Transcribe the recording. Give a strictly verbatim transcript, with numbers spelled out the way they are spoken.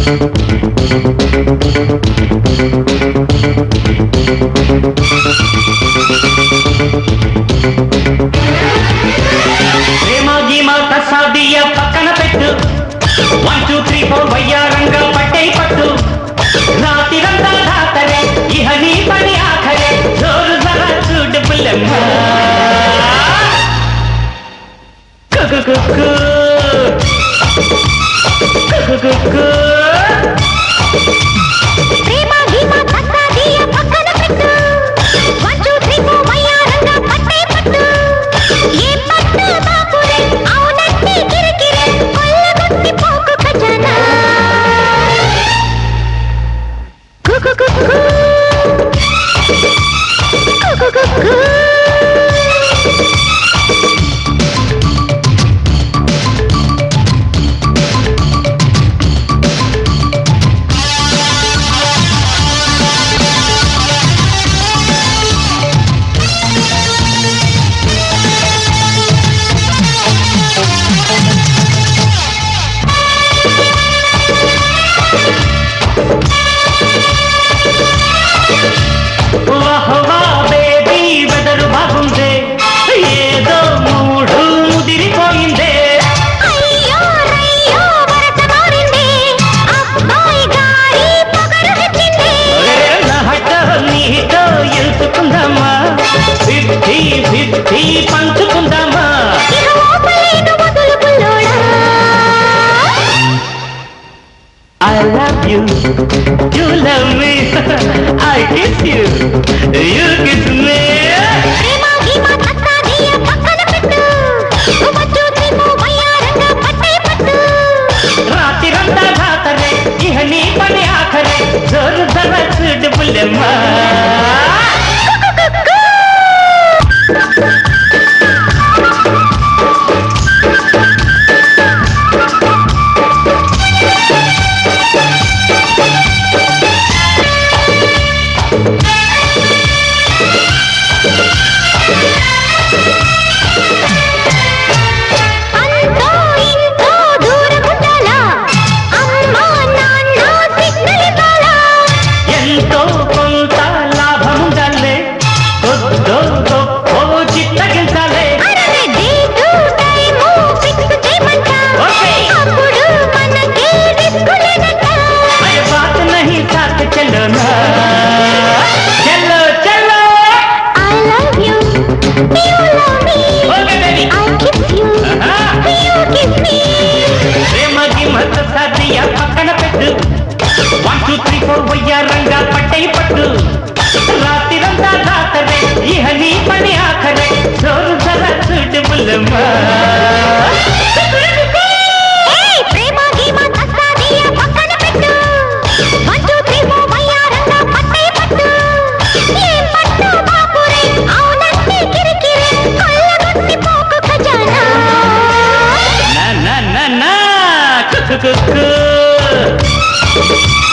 ప్రేమ గీమా తసాదియ పక్కన పెట్టు వన్ టూ త్రీ ఫోర్ వయ్యారంగా పట్టే పట్టు రాతిరంతా దాతరే ఇహ నీ పని ఆఖరే జోరు జరా చూడు బుల్లమ్మ కుకు కుకు కుకు కుకు ప్రేమ గీమా తసాదియ పక్కన పెట్టు వన్ టూ త్రీ ఫోర్ వయ్యారంగా పట్టే పట్టు ఏ పట్టు బాపురే అవునంటే కిరికిరే కొల్లగొట్టి పోకు ఖజానా Kuku Kuku Kuku Kuku పంచుకుందామా I love you, you love me, I kiss you, you kiss me. ప్రేమ గీమా తసాదియ పక్కన పెట్టు వన్ టూ త్రీ ఫోర్ వయ్యారంగా పట్టే పట్టు రాతిరంతా దాతరే ఇహ నీ పని ఆఖరే జోరు జరా చూడు బుల్లమ్మ అంతో ఇంతో దూరముండాలా అమ్మా నాన్న సిగ్నల్ ఇవ్వాలా ఎంతో కొంత లాభముండాలే కొద్దో గొప్పో చిత్తగించాలే అరే డేటు టైము ఫిక్స్ చేయమంట అప్పుడు మనకే రిస్క్ లేదంట अरे बात नहीं साथ चलो ना चलो चलो I love you, you love me, Okay, baby. I kiss you, Uh-huh. you kiss me. ప్రేమ గిమ్మత సాధియ పక్కన పెట్టు వన్ టూ త్రీ ఫోర్ వయ్యారంగా పట్టై పట్టు రాతిరంతా దాతరే ఇహ నీ పని ఆఖరే జోరు జరా చూడు బుల్లమ్మ Hey, ప్రేమ గీమా తసాదియ పక్కన పెట్టు వన్ టూ త్రీ ఫోర్ వయ్యారంగా పట్టే పట్టు ఏ పట్టు బాపురే అవునంటే కిరికిరే కొల్లగొట్టి పోకు ఖజానా నా నా నా నా కుకు కుకు